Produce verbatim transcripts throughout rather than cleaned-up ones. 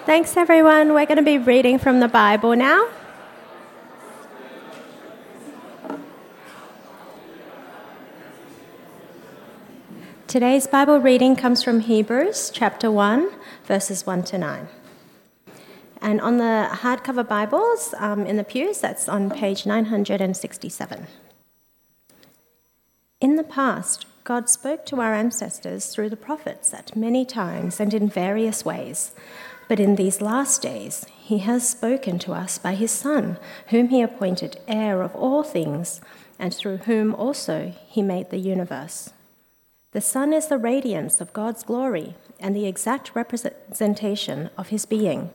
Thanks, everyone. We're going to be reading from the Bible now. Today's Bible reading comes from Hebrews chapter one, verses one to nine. And on the hardcover Bibles um, in the pews, that's on page nine hundred sixty-seven. In the past, God spoke to our ancestors through the prophets at many times and in various ways. But in these last days, he has spoken to us by his Son, whom he appointed heir of all things, and through whom also he made the universe. The Son is the radiance of God's glory and the exact representation of his being.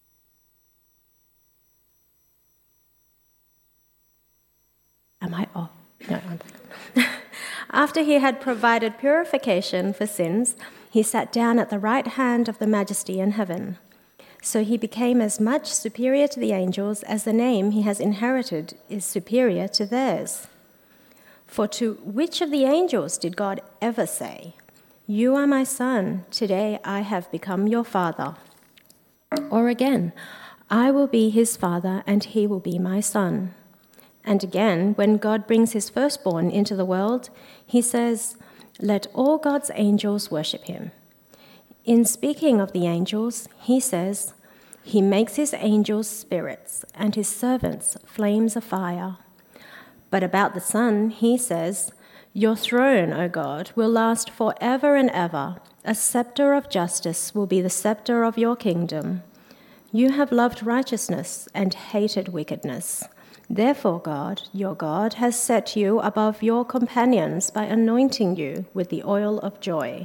Am I off? No, I'm back. After he had provided purification for sins, he sat down at the right hand of the Majesty in heaven. So he became as much superior to the angels as the name he has inherited is superior to theirs. For to which of the angels did God ever say, "You are my son, today I have become your father"? Or again, "I will be his father and he will be my son"? And again, when God brings his firstborn into the world, he says, "Let all God's angels worship him." In speaking of the angels, he says, "He makes his angels spirits and his servants flames of fire." But about the Son, he says, "Your throne, O God, will last forever and ever. A scepter of justice will be the scepter of your kingdom. You have loved righteousness and hated wickedness. Therefore, God, your God, has set you above your companions by anointing you with the oil of joy."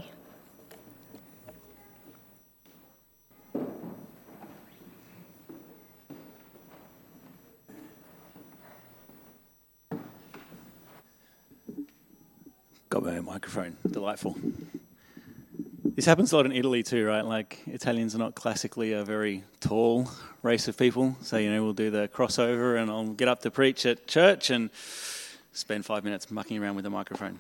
Got my own microphone. Delightful. This happens a lot in Italy too, right? Like, Italians are not classically a very tall race of people. So, you know, we'll do the crossover and I'll get up to preach at church and spend five minutes mucking around with the microphone.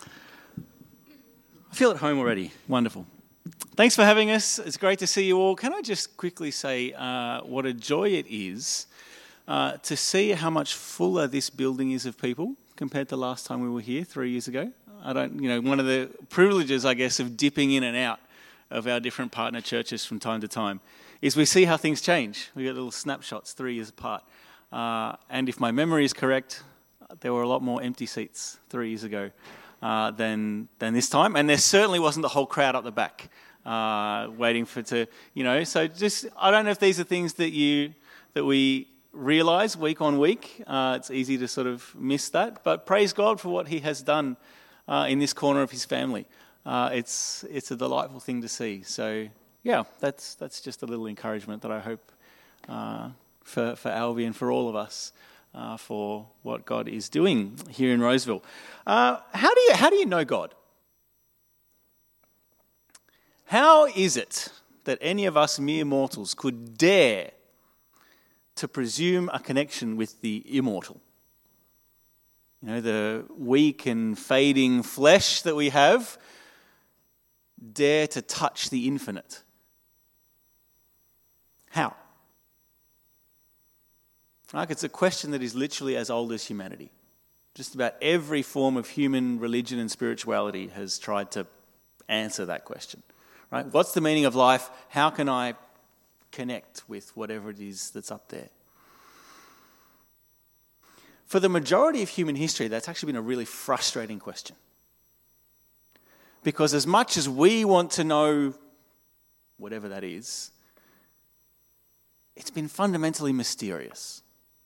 I feel at home already. Wonderful. Thanks for having us. It's great to see you all. Can I just quickly say uh, what a joy it is uh, to see how much fuller this building is of people compared to last time we were here three years ago. I don't, you know, one of the privileges, I guess, of dipping in and out of our different partner churches from time to time is we see how things change. We get little snapshots three years apart. Uh, and if my memory is correct, there were a lot more empty seats three years ago uh, than than this time. And there certainly wasn't the whole crowd up the back uh, waiting for to, you know. So just, I don't know if these are things that you that we realise week on week. Uh, it's easy to sort of miss that. But praise God for what he has done Uh, in this corner of his family. Uh, it's it's a delightful thing to see. So yeah, that's that's just a little encouragement that I hope uh, for for Alvy and for all of us uh, for what God is doing here in Roseville. Uh, how do you how do you know God? How is it that any of us mere mortals could dare to presume a connection with the immortal? You know, the weak and fading flesh that we have, dare to touch the infinite. How? Like, it's a question that is literally as old as humanity. Just about every form of human religion and spirituality has tried to answer that question. Right? What's the meaning of life? How can I connect with whatever it is that's up there? For the majority of human history, that's actually been a really frustrating question. Because as much as we want to know whatever that is, it's been fundamentally mysterious.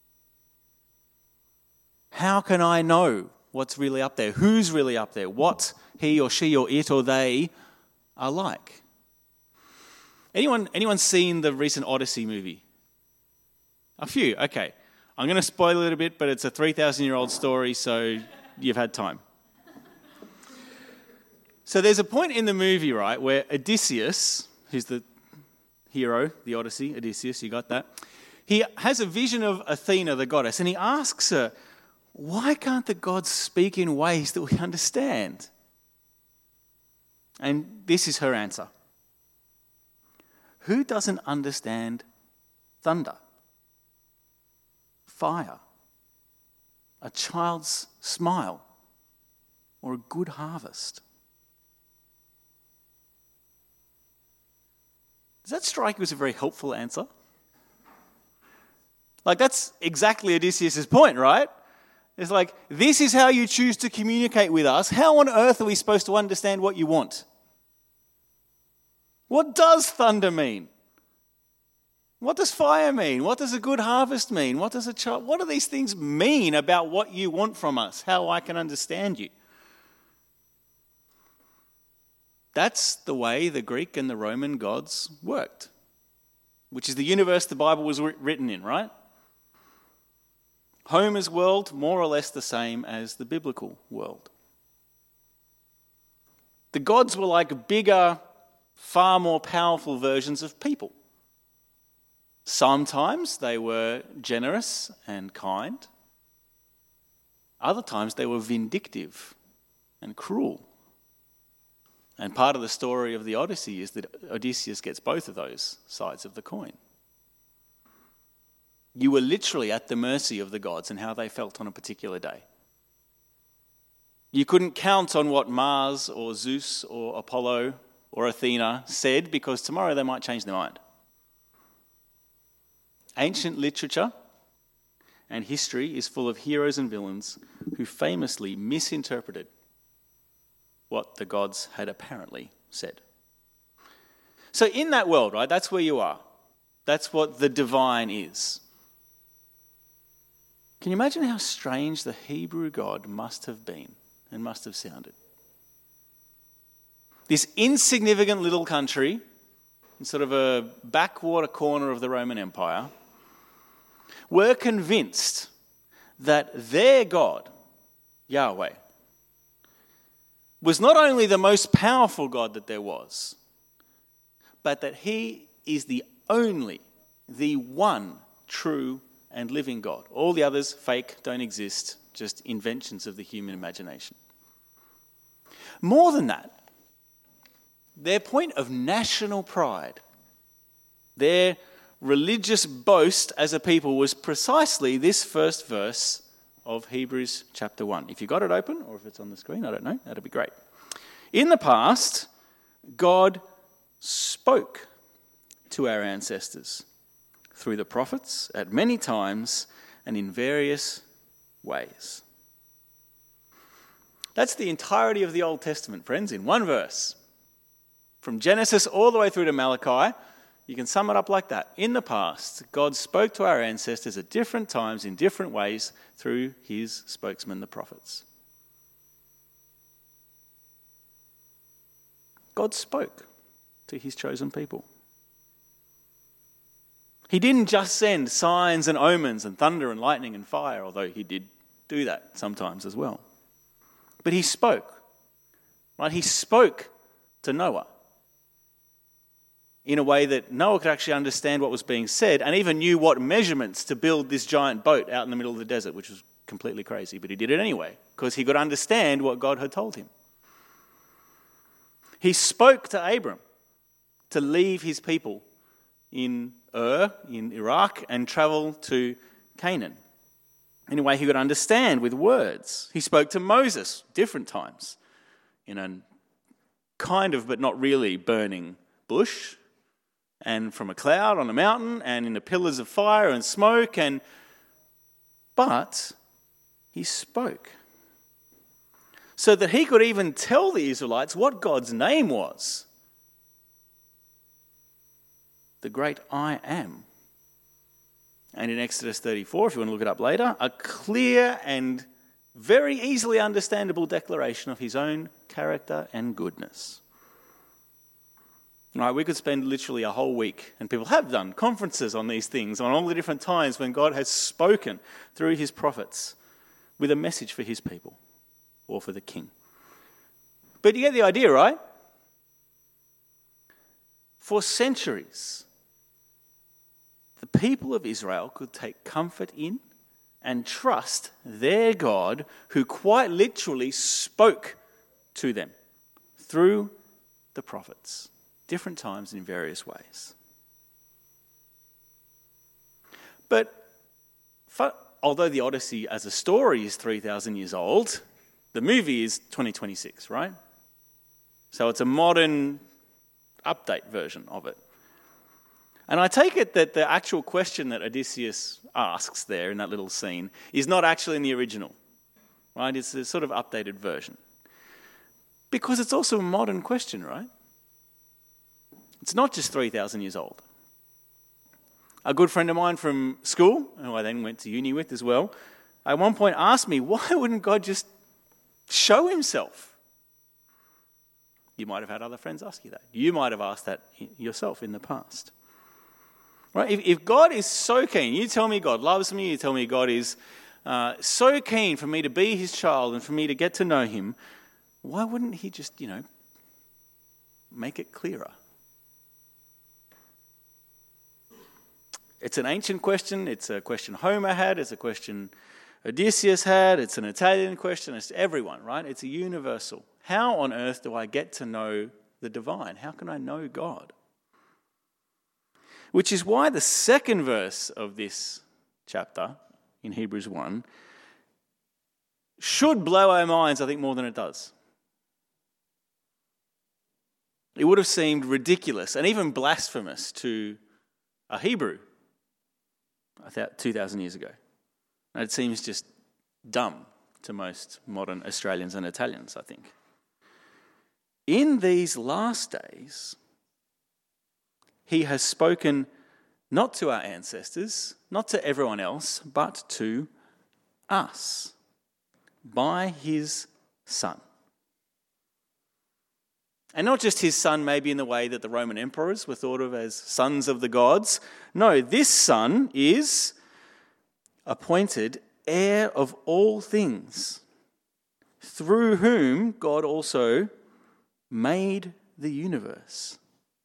How can I know what's really up there? Who's really up there? What he or she or it or they are like? Anyone, anyone seen the recent Odyssey movie? A few, okay. I'm going to spoil a little bit, but it's a three thousand year old story, so you've had time. So there's a point in the movie, right, where Odysseus, who's the hero, the Odyssey, Odysseus, you got that? He has a vision of Athena, the goddess, and he asks her, why can't the gods speak in ways that we understand? And this is her answer. Who doesn't understand thunder, fire, a child's smile, or a good harvest? Does that strike you as a very helpful answer? Like, that's exactly Odysseus' point, right? It's like, this is how you choose to communicate with us. How on earth are we supposed to understand what you want? What does thunder mean? What does fire mean? What does a good harvest mean? What does a child? What do these things mean about what you want from us? How I can understand you? That's the way the Greek and the Roman gods worked, which is the universe the Bible was written in, right? Homer's world, more or less the same as the biblical world. The gods were like bigger, far more powerful versions of people. Sometimes they were generous and kind. Other times they were vindictive and cruel. And part of the story of the Odyssey is that Odysseus gets both of those sides of the coin. You were literally at the mercy of the gods and how they felt on a particular day. You couldn't count on what Mars or Zeus or Apollo or Athena said, because tomorrow they might change their mind. Ancient literature and history is full of heroes and villains who famously misinterpreted what the gods had apparently said. So in that world, right, that's where you are. That's what the divine is. Can you imagine how strange the Hebrew God must have been and must have sounded? This insignificant little country in sort of a backwater corner of the Roman Empire were convinced that their God, Yahweh, was not only the most powerful God that there was, but that he is the only, the one true and living God. All the others, fake, don't exist, just inventions of the human imagination. More than that, their point of national pride, their religious boast as a people, was precisely this first verse of Hebrews chapter one. If you got it open, or if it's on the screen, I don't know, that'd be great. In the past, God spoke to our ancestors through the prophets at many times and in various ways. That's the entirety of the Old Testament, friends, in one verse. From Genesis all the way through to Malachi, you can sum it up like that. In the past, God spoke to our ancestors at different times in different ways through his spokesmen, the prophets. God spoke to his chosen people. He didn't just send signs and omens and thunder and lightning and fire, although he did do that sometimes as well. But he spoke, right? He spoke to Noah in a way that Noah could actually understand what was being said and even knew what measurements to build this giant boat out in the middle of the desert, which was completely crazy, but he did it anyway because he could understand what God had told him. He spoke to Abram to leave his people in Ur, in Iraq, and travel to Canaan in a way he could understand with words. He spoke to Moses different times in a kind of but not really burning bush, and from a cloud on a mountain, and in the pillars of fire and smoke, and but he spoke so that he could even tell the Israelites what God's name was. The great I am. And in Exodus thirty-four, if you want to look it up later, a clear and very easily understandable declaration of his own character and goodness. Right, we could spend literally a whole week, and people have done conferences on these things, on all the different times when God has spoken through his prophets with a message for his people or for the king. But you get the idea, right? For centuries, the people of Israel could take comfort in and trust their God, who quite literally spoke to them through the prophets, different times in various ways. But for, although the Odyssey as a story is three thousand years old, the movie is twenty twenty-six, right? So it's a modern update version of it. And I take it that the actual question that Odysseus asks there in that little scene is not actually in the original, right? It's a sort of updated version. Because it's also a modern question, right? It's not just three thousand years old. A good friend of mine from school, who I then went to uni with as well, at one point asked me, why wouldn't God just show himself? You might have had other friends ask you that. You might have asked that yourself in the past. Right? If, if God is so keen, you tell me God loves me, you tell me God is uh, so keen for me to be his child and for me to get to know him, why wouldn't he just, you know, make it clearer? It's an ancient question. It's a question Homer had. It's a question Odysseus had. It's an Italian question. It's everyone, right? It's a universal. How on earth do I get to know the divine? How can I know God? Which is why the second verse of this chapter in Hebrews one should blow our minds, I think, more than it does. It would have seemed ridiculous and even blasphemous to a Hebrew two thousand years ago. And it seems just dumb to most modern Australians and Italians, I think. In these last days, he has spoken not to our ancestors, not to everyone else, but to us by his Son. And not just his son maybe in the way that the Roman emperors were thought of as sons of the gods. No, this Son is appointed heir of all things, through whom God also made the universe.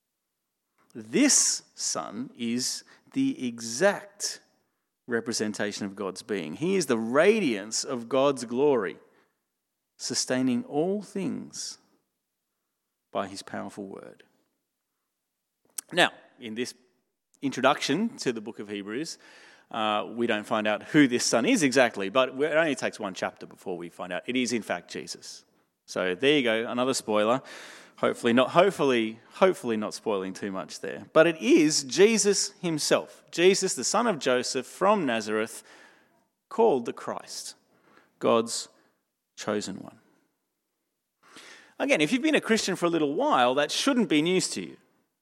This Son is the exact representation of God's being. He is the radiance of God's glory, sustaining all things by his powerful word. Now, in this introduction to the book of Hebrews, uh, we don't find out who this Son is exactly, but it only takes one chapter before we find out it is in fact Jesus. So there you go, another spoiler. Hopefully not, hopefully, hopefully not spoiling too much there. But it is Jesus himself, Jesus, the son of Joseph from Nazareth, called the Christ, God's chosen one. Again, if you've been a Christian for a little while, that shouldn't be news to you.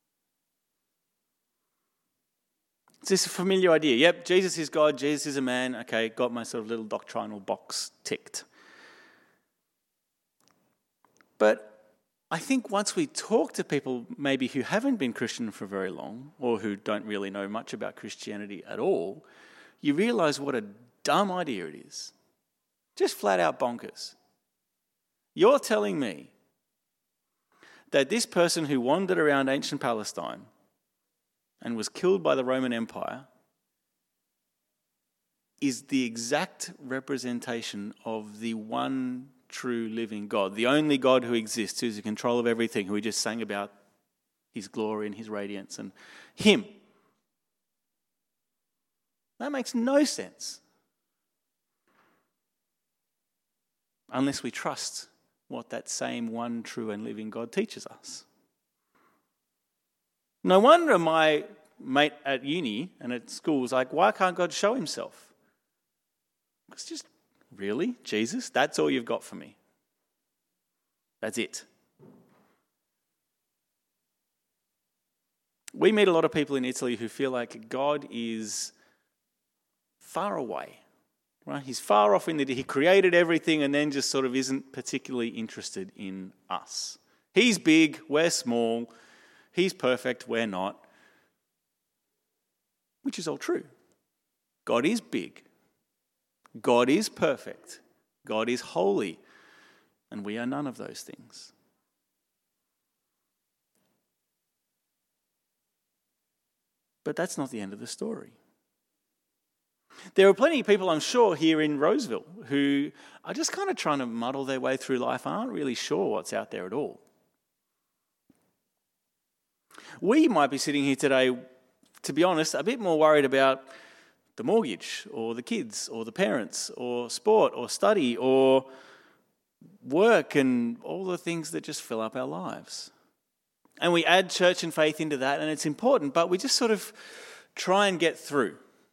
It's this familiar idea. Yep, Jesus is God, Jesus is a man. Okay, got my sort of little doctrinal box ticked. But I think once we talk to people maybe who haven't been Christian for very long or who don't really know much about Christianity at all, you realise what a dumb idea it is. Just flat out bonkers. You're telling me that this person who wandered around ancient Palestine and was killed by the Roman Empire is the exact representation of the one true living God, the only God who exists, who's in control of everything, who we just sang about his glory and his radiance and him. That makes no sense unless we trust what that same one true and living God teaches us. No wonder my mate at uni and at school was like, why can't God show himself? It's just, really? Jesus? That's all you've got for me? That's it? We meet a lot of people in Italy who feel like God is far away. Right? He's far off in that he created everything and then just sort of isn't particularly interested in us. He's big, we're small. He's perfect, we're not. Which is all true. God is big. God is perfect. God is holy. And we are none of those things. But that's not the end of the story. There are plenty of people, I'm sure, here in Roseville who are just kind of trying to muddle their way through life and aren't really sure what's out there at all. We might be sitting here today, to be honest, a bit more worried about the mortgage or the kids or the parents or sport or study or work and all the things that just fill up our lives. And we add church and faith into that, and it's important, but we just sort of try and get through.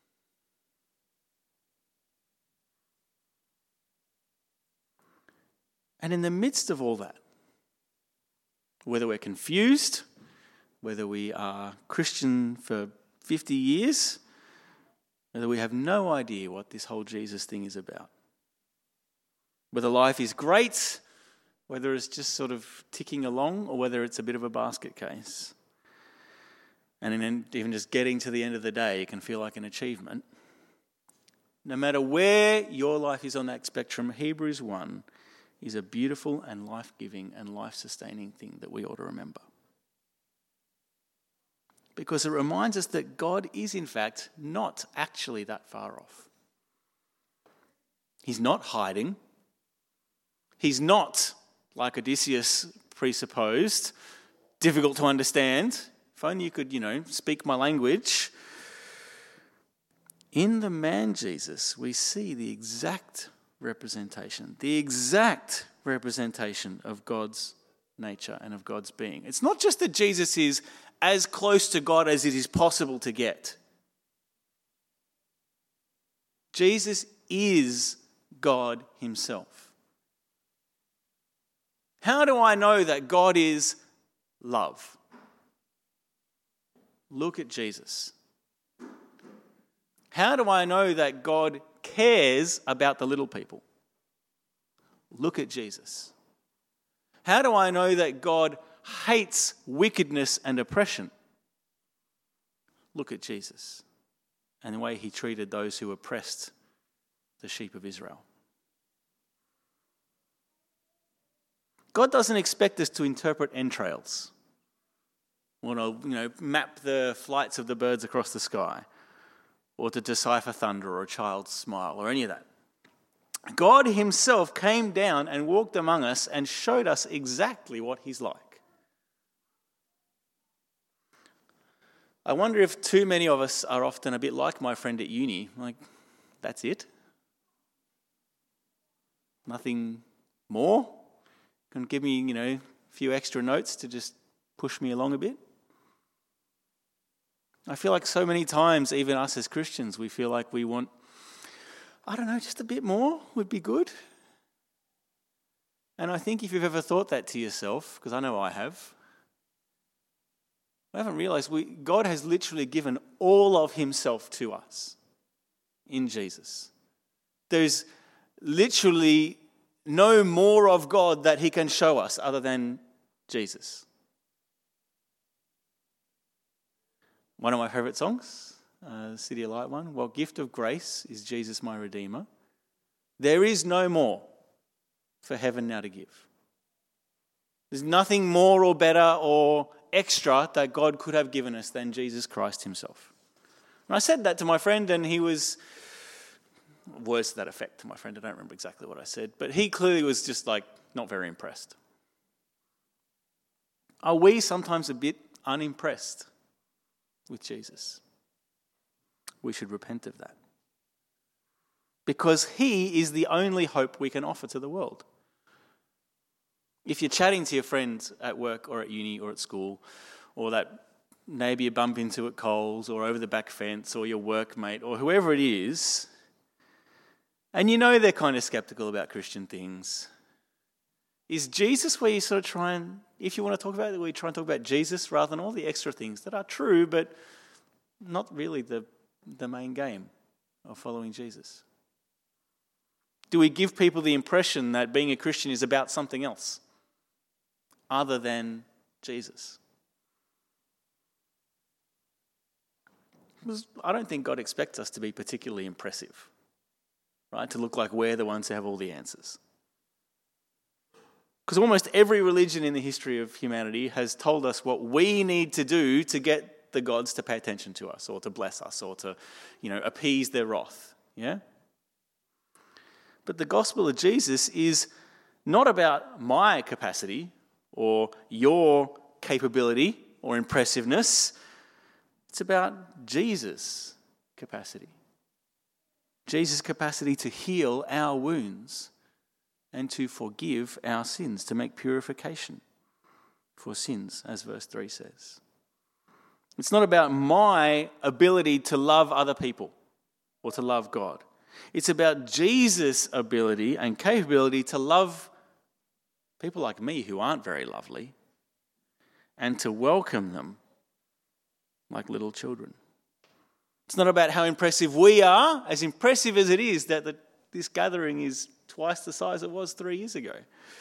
And in the midst of all that, whether we're confused, whether we are Christian for fifty years, whether we have no idea what this whole Jesus thing is about, whether life is great, whether it's just sort of ticking along, or whether it's a bit of a basket case, and then even just getting to the end of the day can feel like an achievement. No matter where your life is on that spectrum, Hebrews one is a beautiful and life-giving and life-sustaining thing that we ought to remember. Because it reminds us that God is, in fact, not actually that far off. He's not hiding. He's not, like Odysseus presupposed, difficult to understand. If only you could, you know, speak my language. In the man Jesus, we see the exact representation, the exact representation of God's nature and of God's being. It's not just that Jesus is as close to God as it is possible to get. Jesus is God himself. How do I know that God is love? Look at Jesus. How do I know that God cares about the little people? Look at Jesus. How do I know that God hates wickedness and oppression? Look at Jesus and the way he treated those who oppressed the sheep of Israel. God doesn't expect us to interpret entrails or to, you know, map the flights of the birds across the sky or to decipher thunder or a child's smile or any of that. God himself came down and walked among us and showed us exactly what he's like. I wonder if too many of us are often a bit like my friend at uni, like, that's it? Nothing more? Can give me, you know, a few extra notes to just push me along a bit? I feel like so many times, even us as Christians, we feel like we want, I don't know, just a bit more would be good. And I think if you've ever thought that to yourself, because I know I have, I haven't realised we, God has literally given all of himself to us in Jesus. There's literally no more of God that he can show us other than Jesus. One of my favourite songs, uh, the City of Light one, "What gift of grace is Jesus my Redeemer? There is no more for heaven now to give." There's nothing more or better or extra that God could have given us than Jesus Christ himself. And I said that to my friend, and he was, words to that effect to my friend, I don't remember exactly what I said, but he clearly was just like not very impressed. Are we sometimes a bit unimpressed with Jesus? We should repent of that. Because he is the only hope we can offer to the world. If you're chatting to your friends at work or at uni or at school, or that maybe you bump into at Coles or over the back fence, or your workmate or whoever it is, and you know they're kind of skeptical about Christian things, is Jesus where you sort of try and, if you want to talk about it, we try and talk about Jesus rather than all the extra things that are true, but not really the, the main game of following Jesus? Do we give people the impression that being a Christian is about something else other than Jesus? Because I don't think God expects us to be particularly impressive, right? To look like we're the ones who have all the answers. Because almost every religion in the history of humanity has told us what we need to do to get the gods to pay attention to us or to bless us or to, you know, appease their wrath. Yeah? But the gospel of Jesus is not about my capacity or your capability or impressiveness. It's about Jesus' capacity Jesus' capacity to heal our wounds and to forgive our sins, to make purification for sins, as verse three says. It's not about my ability to love other people or to love God. It's about Jesus' ability and capability to love people like me who aren't very lovely and to welcome them like little children. It's not about how impressive we are, as impressive as it is that the, this gathering is twice the size it was three years ago.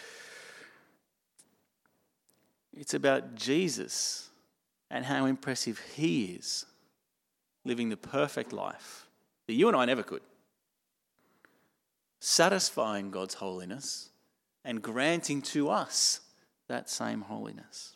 It's about Jesus and how impressive he is, living the perfect life that you and I never could, satisfying God's holiness and granting to us that same holiness.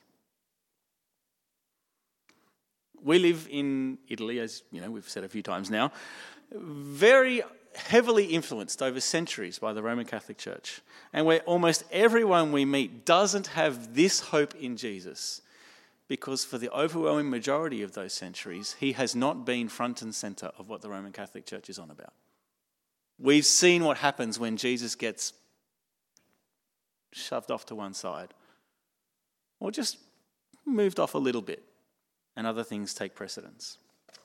We live in Italy, as you know, we've said a few times now, very heavily influenced over centuries by the Roman Catholic Church, and where almost everyone we meet doesn't have this hope in Jesus, because for the overwhelming majority of those centuries, he has not been front and centre of what the Roman Catholic Church is on about. We've seen what happens when Jesus gets shoved off to one side, or just moved off a little bit, and other things take precedence.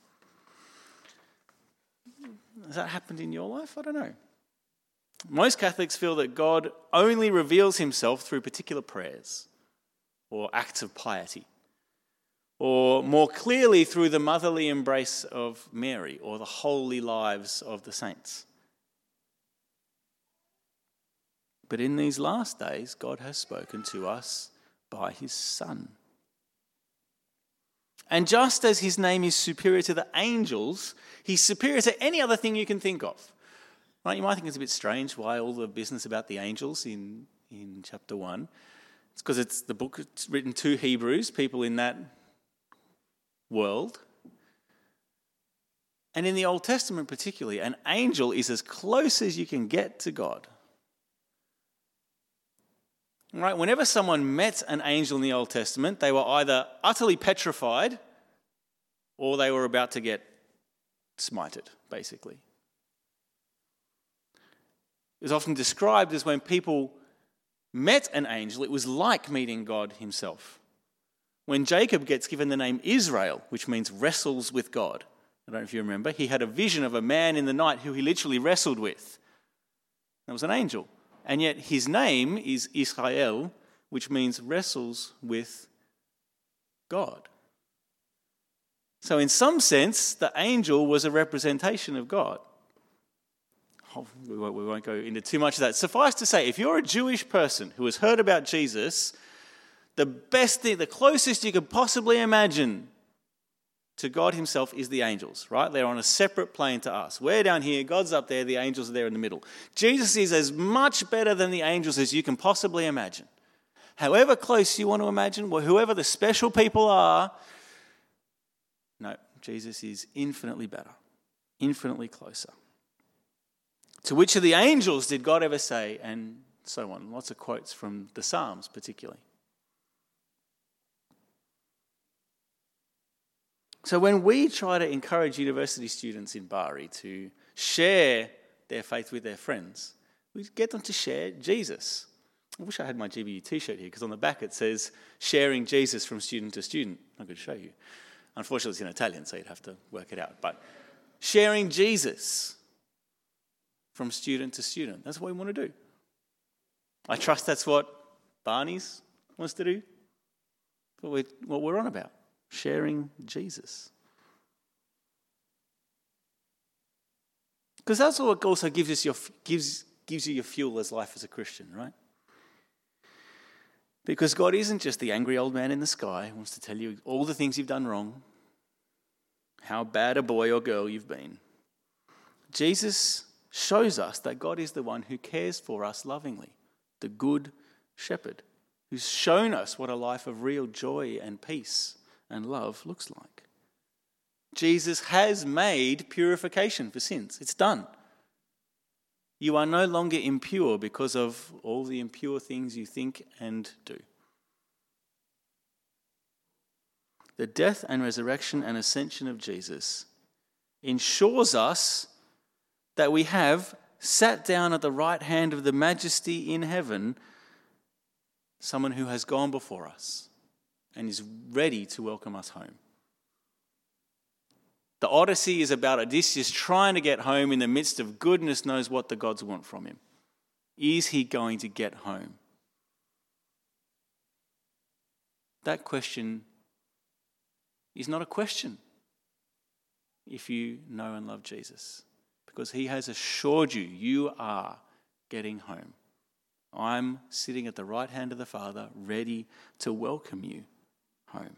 Has that happened in your life? I don't know. Most Catholics feel that God only reveals himself through particular prayers or acts of piety, or more clearly through the motherly embrace of Mary or the holy lives of the saints. But in these last days, God has spoken to us by his Son. And just as his name is superior to the angels, he's superior to any other thing you can think of. Right? You might think it's a bit strange why all the business about the angels in, in chapter one. It's because it's the book it's written to Hebrews, people in that world. And in the Old Testament particularly, an angel is as close as you can get to God. Right? Whenever someone met an angel in the Old Testament, they were either utterly petrified or they were about to get smited, basically. It was often described as when people met an angel, it was like meeting God himself. When Jacob gets given the name Israel, which means wrestles with God, I don't know if you remember, he had a vision of a man in the night who he literally wrestled with. That was an angel. And yet his name is Israel, which means wrestles with God. So in some sense, the angel was a representation of God. Oh, we won't, we won't go into too much of that. Suffice to say, if you're a Jewish person who has heard about Jesus, the best thing, the closest you could possibly imagine to God himself is the angels, right? They're on a separate plane to us. We're down here, God's up there, the angels are there in the middle. Jesus is as much better than the angels as you can possibly imagine. However close you want to imagine, or whoever the special people are, no, Jesus is infinitely better, infinitely closer. To which of the angels did God ever say, and so on. Lots of quotes from the Psalms particularly. So when we try to encourage university students in Bari to share their faith with their friends, we get them to share Jesus. I wish I had my G B U t-shirt here, because on the back it says, sharing Jesus from student to student. I could show you. Unfortunately, it's in Italian, so you'd have to work it out. But sharing Jesus from student to student, that's what we want to do. I trust that's what Barney's wants to do, what we're, what we're on about. Sharing Jesus. Because that's what also gives us your gives gives you your fuel as life as a Christian, right? Because God isn't just the angry old man in the sky who wants to tell you all the things you've done wrong, how bad a boy or girl you've been. Jesus shows us that God is the one who cares for us lovingly, the good shepherd, who's shown us what a life of real joy and peace and love looks like. Jesus has made purification for sins. It's done. You are no longer impure because of all the impure things you think and do. The death and resurrection and ascension of Jesus ensures us that we have sat down at the right hand of the Majesty in heaven someone who has gone before us and is ready to welcome us home. The Odyssey is about Odysseus trying to get home in the midst of goodness knows what the gods want from him. Is he going to get home? That question is not a question if you know and love Jesus, because he has assured you, you are getting home. I'm sitting at the right hand of the Father, ready to welcome you home.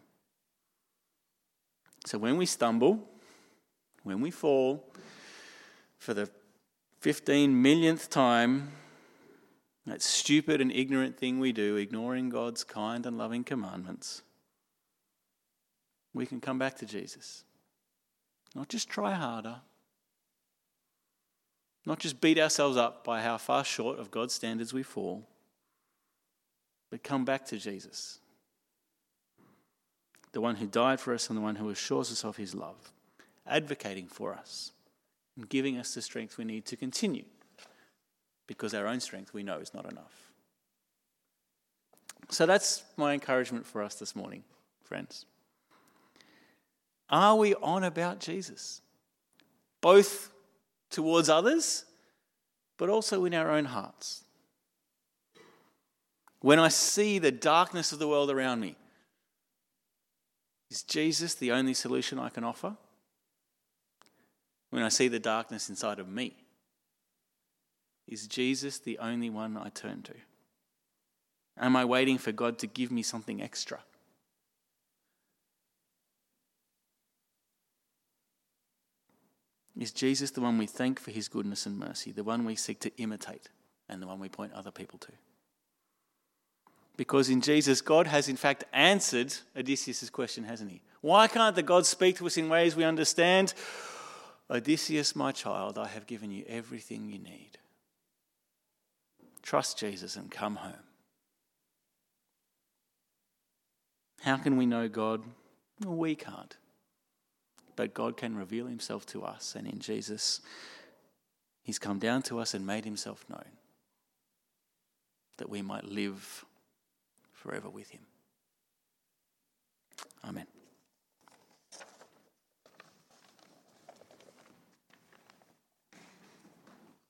So when we stumble, when we fall, for the fifteen millionth time, that stupid and ignorant thing we do, ignoring God's kind and loving commandments, we can come back to Jesus. Not just try harder, not just beat ourselves up by how far short of God's standards we fall, but come back to Jesus, the one who died for us and the one who assures us of his love, advocating for us and giving us the strength we need to continue, because our own strength we know is not enough. So that's my encouragement for us this morning, friends. Are we on about Jesus? Both towards others, but also in our own hearts. When I see the darkness of the world around me, is Jesus the only solution I can offer? When I see the darkness inside of me, is Jesus the only one I turn to? Am I waiting for God to give me something extra? Is Jesus the one we thank for his goodness and mercy, the one we seek to imitate, and the one we point other people to? Because in Jesus, God has in fact answered Odysseus' question, hasn't he? Why can't the God speak to us in ways we understand? Odysseus, my child, I have given you everything you need. Trust Jesus and come home. How can we know God? Well, we can't. But God can reveal himself to us, and in Jesus, he's come down to us and made himself known, that we might live forever with him. Amen.